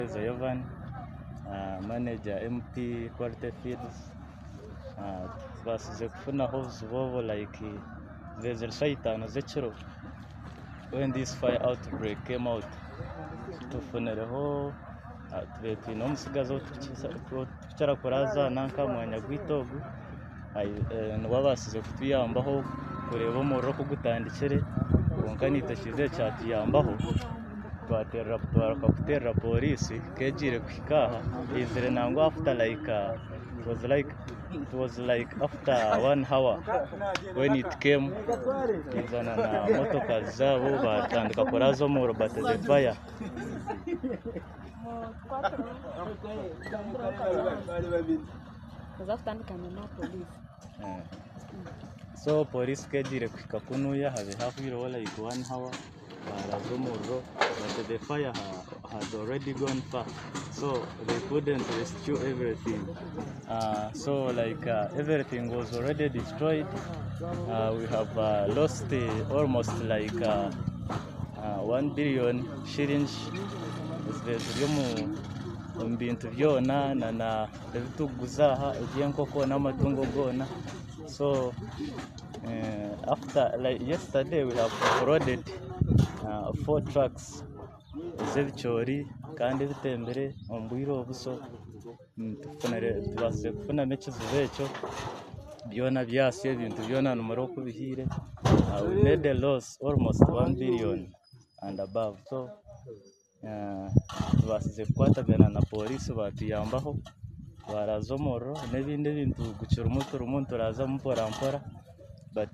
Zoyovan, manager MP Quality Fields. Basize kufunaho zubobo like vezero shaitano zechiro when this fire outbreak came out tufunereho tubeti no musigazo tukicara kuraza nanka mwanya gwitogu nwabasize kutuyambaho kureba umuriro kugutandikire konka nitashize cyatiyambaho twatera polisi kejire kwikaha izere nango after like it was like after 1 hour when it came izana na motoka zabo batandika kurazo mu but the fire so police kejire kwika kunuya habe hafiro like 1 hour but the fire had already gone far, so they couldn't rescue everything. So like everything was already destroyed. We have lost almost like 1 billion shillings. Mbintu byona na ebituguzaha ebyenkoko n'amatungo gona. So after like yesterday we have flooded 4 trucks z'ebichori kandi bitembere ombwiro obuso tubase kufuna mekizizo ekyo byona byasye ebintu byona numero kubihire. We made a loss almost 1 billion and above, so tubasize kwatagana na polisi batuyambaho barazomoro n'ebindi bintu gucira umuntu raza mpora